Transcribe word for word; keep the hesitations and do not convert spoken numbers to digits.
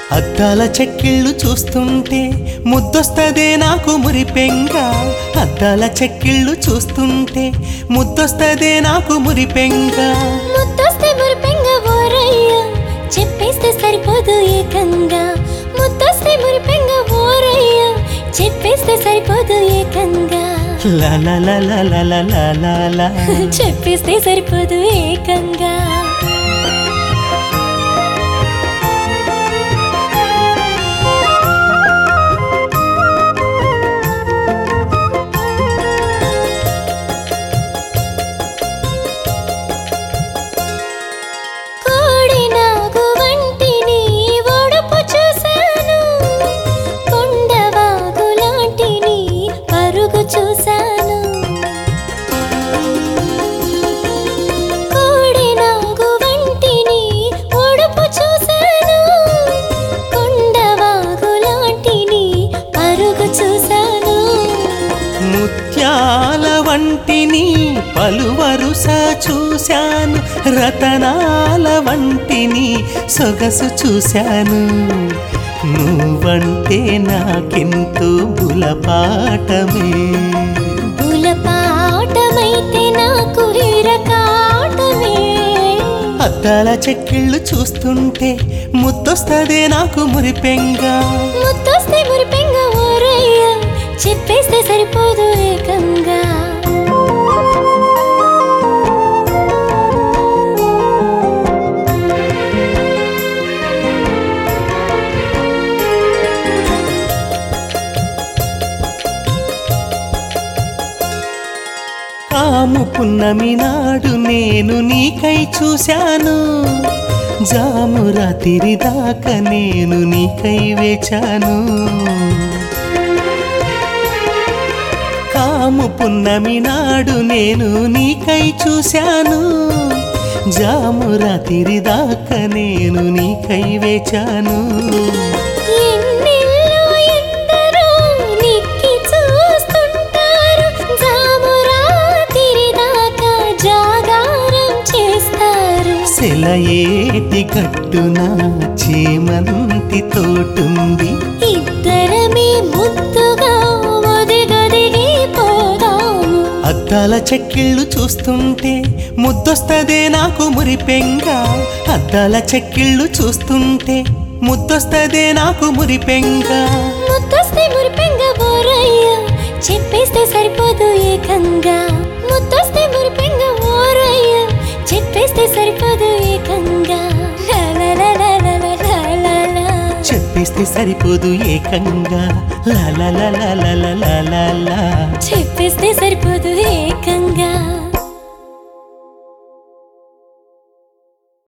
అద్దాల చెక్కిళ్ళు చూస్తుంటే ముద్దొస్తదే నాకు మురిపెంగా. అద్దాల చెక్కిళ్ళు చూస్తుంటే ముద్దొస్తదే నాకు మురిపెంగా. ముద్దొస్తే మురిపెంగా ఓరయ్యా, చెప్పేస్తే సరిపోదు ఏకంగా. ముద్దొస్తే మురిపెంగా ఓరయ్యా, చెప్పేస్తే సరిపోదు ఏకంగా. లా లా లా లా లా లా లా లా లా. చెప్పేస్తే సరిపోదు ఏకంగా. ముత్యాల వంటిని పలువరుస చూశాను, రతనాల వంటిని సొగసు చూశాను. నువ్వంటే నాకెంతో బులపాటమే. బులపాటమైతే నాకు హిరకాటమే. అద్దాల చెక్కిళ్ళు చూస్తుంటే ముద్దొస్తదే నాకు మురిపెంగా. ముద్దొస్తే మురిపెంగా ఓరయ్యా, చెప్పేస్తే సరిపోదు ఏకంగా. కాము పున్నమి నాడు నేను నీకై చూశాను, జాము రాత్రి దాకా నేను నీకై వేచాను. కాము పున్నమి నాడు నేను నీకై చూశాను, జాము రాత్రి దాకా నేను నీకై వేచాను. సెలయేటి గట్టున చేమంతి తోటుంది, ఇద్దరమే ముద్దుగా ఒదిగొదిగి పోదాము. అద్దాల చెక్కిళ్ళు చూస్తుంటే ముద్దొస్తదే నాకు మురిపెంగా. అద్దాల చెక్కిళ్ళు చూస్తుంటే ముద్దొస్తదే నాకు మురిపెంగా. ముద్దొస్తే మురిపెంగా ఓరయ్యా, చెప్పేస్తే సరిపోదు ఏకంగా. ముద్దొస్తే మురిపెంగా ఓరయ్యా, చెప్పేస్తే సరిపోదు ఏకంగా. చెప్పేస్తే సరిపోదు ఏకంగా. లా లా లా లా లా లా లా లా. చెప్పేస్తే సరిపోదు ఏకంగా.